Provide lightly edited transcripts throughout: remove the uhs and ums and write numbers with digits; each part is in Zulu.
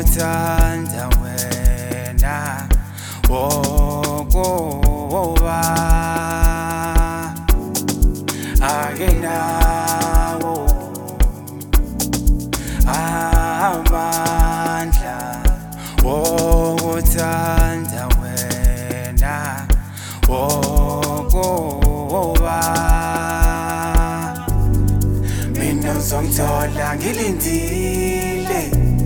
wokuthanda wena wokuba akenawo amandla wokuthanda wena wokuba mina uzongithola ngilindile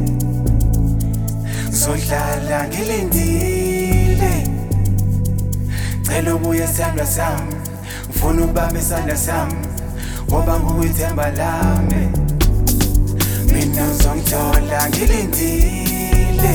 ngizodlala ngilindile cela ubuye sithandwa sami ngifuna ukubamba isandla sami ngoba ngiyithemba lami mina uzongithola ngilindile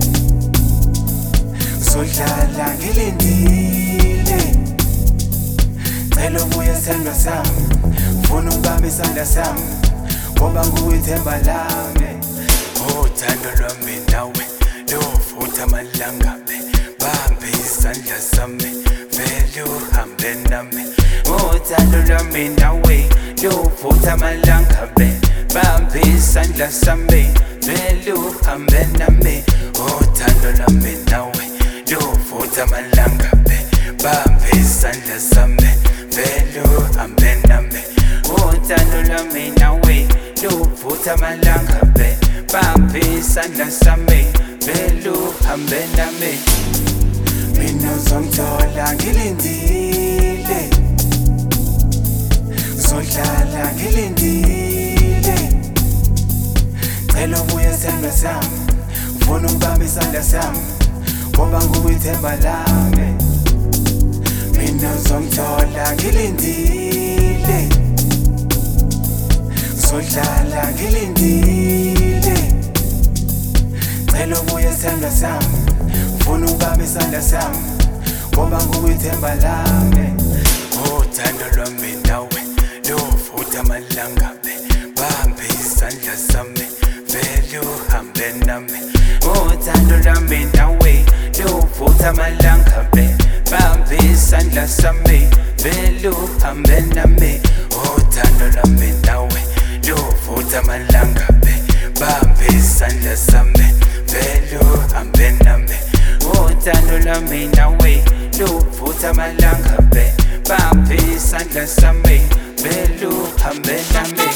ngizodlala ngilindile cela ubuye sithandwa sami ngifuna ukubamba isandla sami ngoba ngiyithemba lami uthando lwami nawe luvutha amalangabe bambe isandla sami vele uhambe nami uthando lwami nawe luvutha amalangabe bambe isandla sami vele uhambe nami uthando lwami nawe luvutha amalangabe bambe isandla sami vele uhambe nami uthando lwami nawe luvutha amalangabe bambe isandla sami vele uhambe nami mina uzongithola ngilindile ngizodlala ngilindile cela ubuye sithandwa sami ngifuna ukubamba isandla sami ngoba ngiyithemba lami mina uzongithola ngilindile ngizodlala ngilindile cela ubuye sithandwa sami ngifuna ukubamba isandla sami ngoba ngiyithemba lami uthando lwami nawe luvutha amalangabe bambe isandla sami vele uhambe nami uthando lwami nawe luvutha amalangabe bambe isandla sami vele uhambe nami uthando lwami nawe luvutha amalangabe bambe isandla sami vele uhambe nami uthando lwami nawe luvutha amalangabe bambe isandla sami vele uhambe nami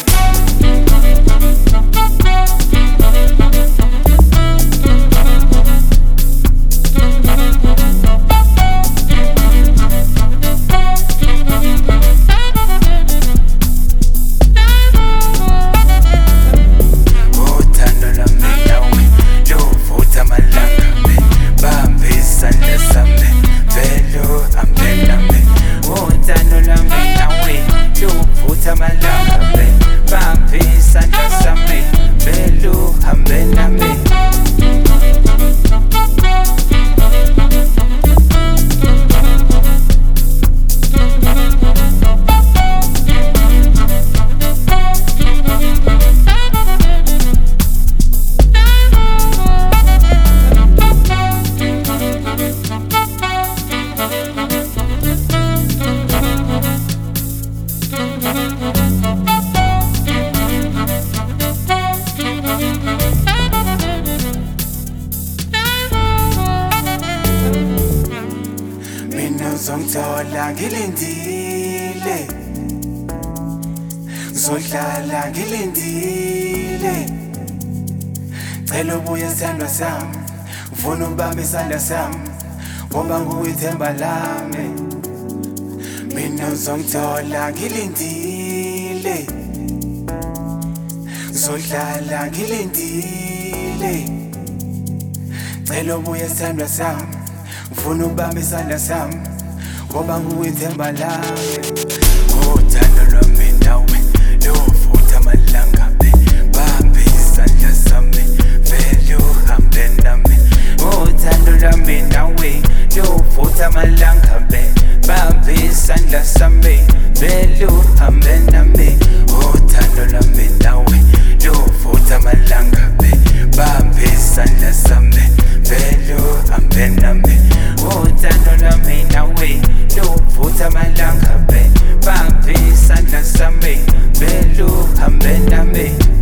ngizongithola ngilindile ngizodlala ngilindile cela ubuye sithandwa sami ngifuna ukubamba isandla sami ngoba ngiyithemba lami mina uzongithola ngilindile ngizodlala ngilindile cela ubuye sithandwa sami ngifuna ukubamba isandla sami ngoba ngiyithemba lami uthando lwami nawe luvutha amalangabe bambe isandla sami vele uhambe nami uthando lwami nawe luvutha amalangabe bambe isandla sami vele uhambe nami uthando lwami nawe luvutha amalangabe bambe isandla sami vele uhambe nami uthando lwami nawe luvutha amalangabe bambe isandla sami vele uhambe nami